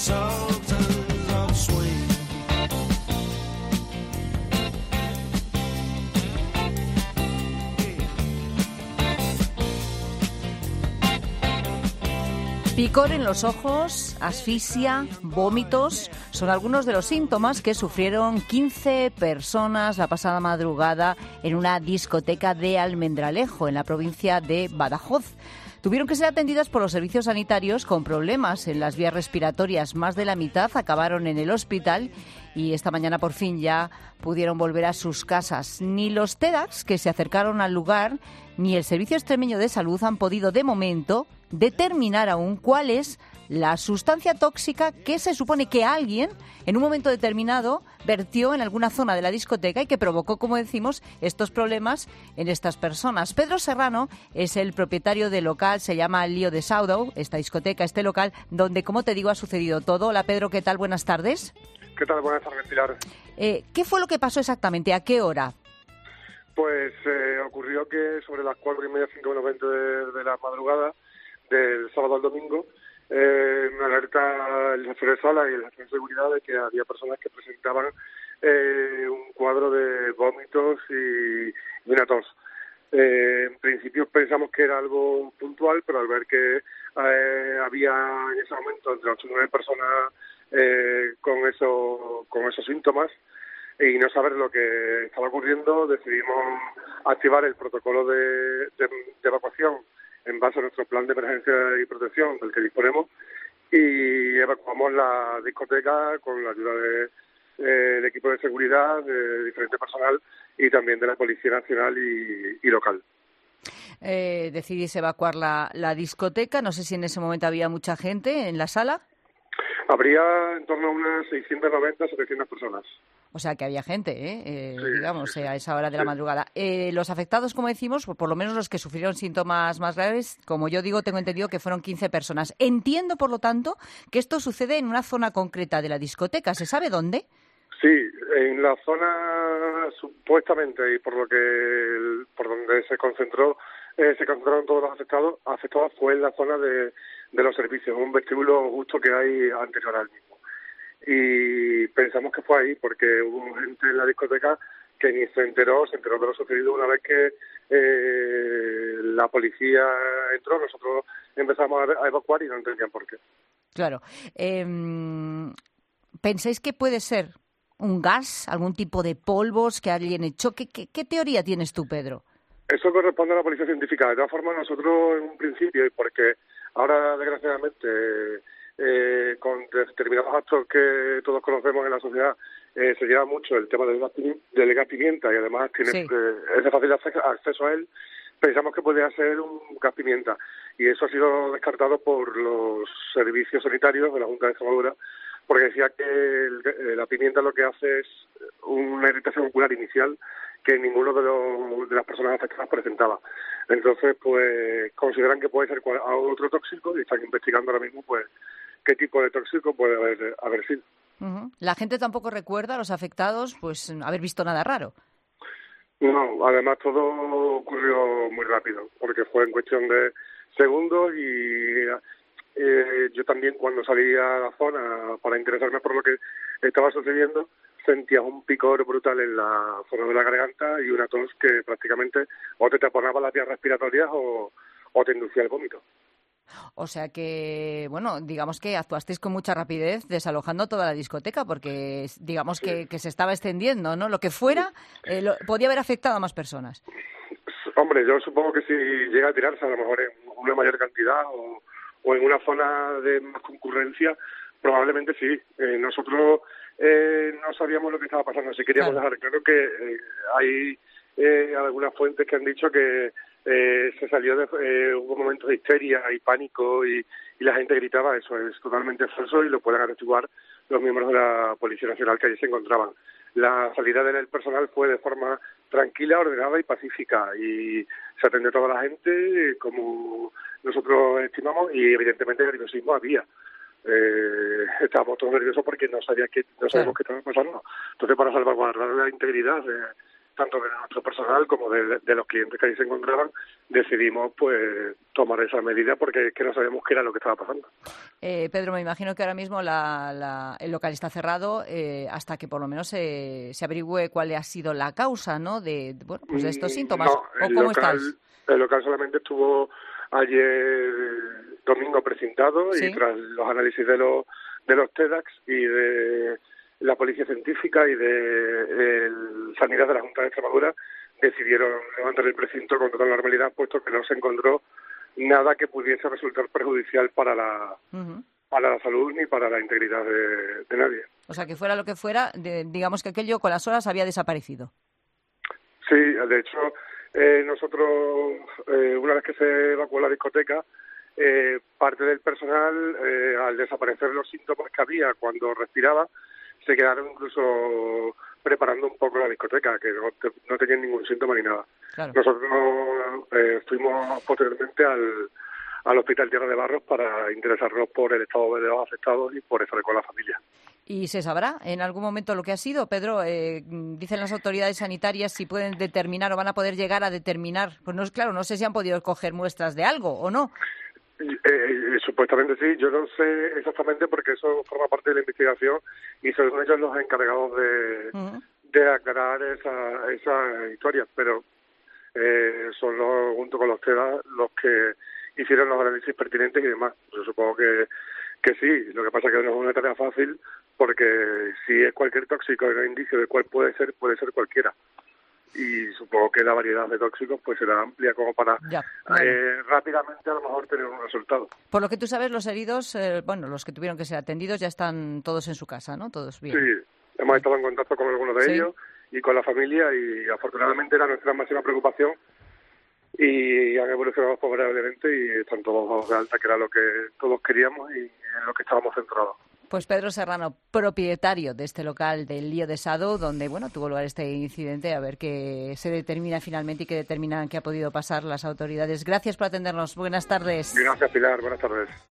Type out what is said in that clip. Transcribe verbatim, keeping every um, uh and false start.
sultans of swing. Picor en los ojos, asfixia, vómitos son algunos de los síntomas que sufrieron quince personas la pasada madrugada en una discoteca de Almendralejo, en la provincia de Badajoz. Tuvieron que ser atendidas por los servicios sanitarios con problemas en las vías respiratorias. Más de la mitad acabaron en el hospital y esta mañana por fin ya pudieron volver a sus casas. Ni los TEDx que se acercaron al lugar ni el Servicio Extremeño de Salud han podido, de momento, determinar aún cuál es la sustancia tóxica que se supone que alguien, en un momento determinado, vertió en alguna zona de la discoteca y que provocó, como decimos, estos problemas en estas personas. Pedro Serrano es el propietario del local, se llama Lío de Saudou, esta discoteca, este local, donde, como te digo, ha sucedido todo. Hola, Pedro, ¿qué tal? Buenas tardes. ¿Qué tal? Buenas tardes, Pilar. Eh, ¿Qué fue lo que pasó exactamente? ¿A qué hora? Pues eh, ocurrió que sobre las cuatro y media, cinco menos veinte de, de la madrugada, del sábado al domingo, eh, me alerta el jefe de sala y el jefe de seguridad de que había personas que presentaban eh, un cuadro de vómitos y, y una tos. Eh, en principio pensamos que era algo puntual, pero al ver que eh, había en ese momento entre ocho y nueve personas eh, con, eso, con esos síntomas, y no saber lo que estaba ocurriendo, decidimos activar el protocolo de, de, de evacuación en base a nuestro plan de emergencia y protección del que disponemos, y evacuamos la discoteca con la ayuda de, eh, del equipo de seguridad, de diferente personal y también de la Policía Nacional y, y local. Eh, decidís evacuar la, la discoteca. No sé si en ese momento había mucha gente en la sala. Habría en torno a unas seiscientas noventa, setecientas personas. O sea, que había gente, ¿eh? eh sí, digamos, sí, sí. a esa hora de sí. la madrugada. Eh, los afectados, como decimos, por lo menos los que sufrieron síntomas más graves, como yo digo, tengo entendido que fueron quince personas. Entiendo, por lo tanto, que esto sucede en una zona concreta de la discoteca. ¿Se sabe dónde? Sí, en la zona, supuestamente, y por lo que por donde se concentró, eh, se concentraron todos los afectados, afectados fue en la zona de, de los servicios, un vestíbulo justo que hay anterior al mismo. Y pensamos que fue ahí porque hubo gente en la discoteca que ni se enteró, se enteró de lo sucedido una vez que eh, la policía entró. Nosotros empezamos a evacuar y no entendían por qué. Claro. Eh, ¿Pensáis que puede ser un gas, algún tipo de polvos que alguien echó? ¿Qué, qué, qué teoría tienes tú, Pedro? Eso corresponde a la policía científica. De todas formas, nosotros en un principio, y porque ahora desgraciadamente Eh, con determinados actos que todos conocemos en la sociedad, eh, se lleva mucho el tema del gas, del gas pimienta y además tiene sí. eh, es de fácil acceso a él. Pensamos que podría ser un gas pimienta y eso ha sido descartado por los servicios sanitarios de la Junta de Extremadura, porque decía que el, eh, la pimienta lo que hace es una irritación ocular inicial que ninguno de, los, de las personas afectadas presentaba. Entonces, pues consideran que puede ser otro tóxico y están investigando ahora mismo pues qué tipo de tóxico puede haber, haber sido. Uh-huh. La gente tampoco recuerda, a los afectados, pues haber visto nada raro. No, además todo ocurrió muy rápido, porque fue en cuestión de segundos y eh, yo también cuando salí a la zona para interesarme por lo que estaba sucediendo, sentía un picor brutal en la zona de la garganta y una tos que prácticamente o te taponaba las vías respiratorias o, o te inducía el vómito. O sea que, bueno, digamos que actuasteis con mucha rapidez desalojando toda la discoteca porque digamos sí. que, que se estaba extendiendo, ¿no? Lo que fuera eh, lo, podía haber afectado a más personas. Hombre, yo supongo que si llega a tirarse a lo mejor en una mayor cantidad o, o en una zona de más concurrencia, probablemente sí. Eh, nosotros eh, no sabíamos lo que estaba pasando, así queríamos claro. dejar claro que eh, hay eh, algunas fuentes que han dicho que Eh, se salió de eh, hubo momentos de histeria y pánico y, y la gente gritaba. Eso es totalmente falso y lo pueden atestiguar los miembros de la Policía Nacional que allí se encontraban. La salida del personal fue de forma tranquila, ordenada y pacífica y se atendió a toda la gente como nosotros estimamos y evidentemente nerviosismo había. Eh, estábamos todos nerviosos porque no sabíamos qué no sabíamos qué estaba pasando. Entonces, para salvaguardar la integridad de tanto de nuestro personal como de, de los clientes que ahí se encontraban, decidimos pues tomar esa medida porque es que no sabíamos qué era lo que estaba pasando. Eh, Pedro, me imagino que ahora mismo la, la, el local está cerrado eh, hasta que por lo menos se, se averigüe cuál ha sido la causa, ¿no? De, bueno, pues de estos síntomas. No, ¿O el cómo local, estáis? El local solamente estuvo ayer domingo precintado, ¿sí? Y tras los análisis de los de los TEDx y de la Policía Científica y de el Sanidad de la Junta de Extremadura decidieron levantar el precinto con total normalidad, puesto que no se encontró nada que pudiese resultar perjudicial para la uh-huh. para la salud ni para la integridad de, de nadie. O sea, que fuera lo que fuera, de, digamos que aquello con las horas había desaparecido. Sí, de hecho, eh, nosotros, eh, una vez que se evacuó la discoteca, eh, parte del personal, eh, al desaparecer los síntomas que había cuando respiraba, se quedaron incluso preparando un poco la discoteca, que no, te, no tenían ningún síntoma ni nada. Claro. Nosotros eh, fuimos posteriormente al, al Hospital Tierra de Barros para interesarnos por el estado de los afectados y por estar con la familia. ¿Y se sabrá en algún momento lo que ha sido, Pedro? Eh, dicen las autoridades sanitarias si pueden determinar o van a poder llegar a determinar. Pues no es claro, no sé si han podido coger muestras de algo o no. Eh, eh, supuestamente sí, yo no sé exactamente porque eso forma parte de la investigación y son ellos los encargados de, uh-huh. de aclarar esa, esa historia, pero eh, son los, junto con los TEDx los que hicieron los análisis pertinentes y demás. Yo supongo que, que sí, lo que pasa es que no es una tarea fácil porque si es cualquier tóxico y no hay indicio de cuál puede ser, puede ser cualquiera. Y supongo que la variedad de tóxicos pues será amplia como para ya, bueno. eh, rápidamente a lo mejor tener un resultado. Por lo que tú sabes, los heridos, eh, bueno, los que tuvieron que ser atendidos ya están todos en su casa, ¿no? Todos bien. Sí, hemos estado en contacto con algunos de ¿Sí? ellos y con la familia y afortunadamente era nuestra máxima preocupación y han evolucionado favorablemente y están todos de alta, que era lo que todos queríamos y en lo que estábamos centrados. Pues Pedro Serrano, propietario de este local del Lío de Sado, donde bueno tuvo lugar este incidente, a ver qué se determina finalmente y qué determinan qué ha podido pasar las autoridades. Gracias por atendernos. Buenas tardes. Gracias, Pilar. Buenas tardes.